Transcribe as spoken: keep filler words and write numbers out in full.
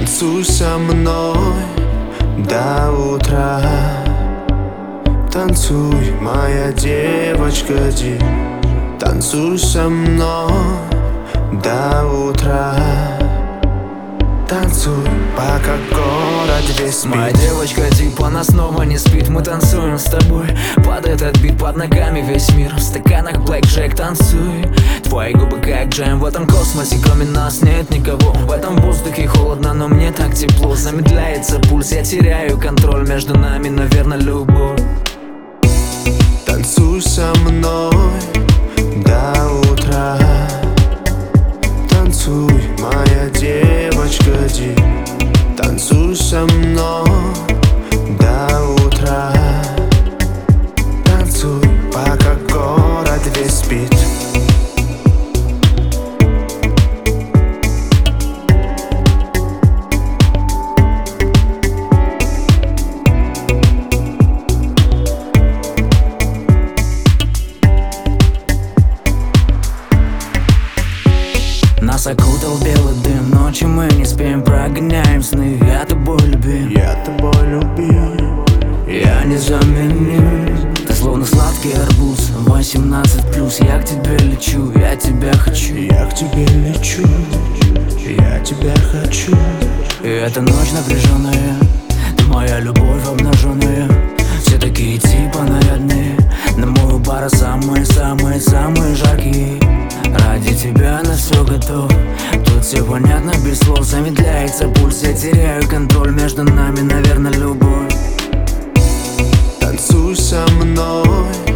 Танцуй со мной до утра. Танцуй, моя девочка, ди. Танцуй со мной до утра. Танцуй, пока город весь спит. Моя девочка, типа, она снова не спит. Мы танцуем с тобой под этот бит, под ногами весь мир. В стаканах Black Jack танцуй. Твои губы как джем, в этом космосе кроме нас нет никого. В этом воздухе холодно, но мне так тепло. Замедляется пульс, я теряю контроль. Между нами, наверное, любовь. Танцуй со мной до утра. Танцуй, моя девочка, ди. Танцуй со мной до утра. Танцуй, пока город весь спит. Нас окутал белый дым, ночью мы не спим, прогоняем сны. Я тобой любим, Я тобой любим. я не заменим. Ты словно сладкий арбуз, восемнадцать плюс. Я к тебе лечу, я тебя хочу. Я к тебе лечу, я тебя хочу. И эта ночь напряженная, ты моя любовь обнаженная. Все такие типа нарядные, на мою бара самые-самые-самые жаркие. Ради тебя на все готов. Тут все понятно без слов. Замедляется пульс, я теряю контроль. Между нами, наверное, любовь. Танцуй со мной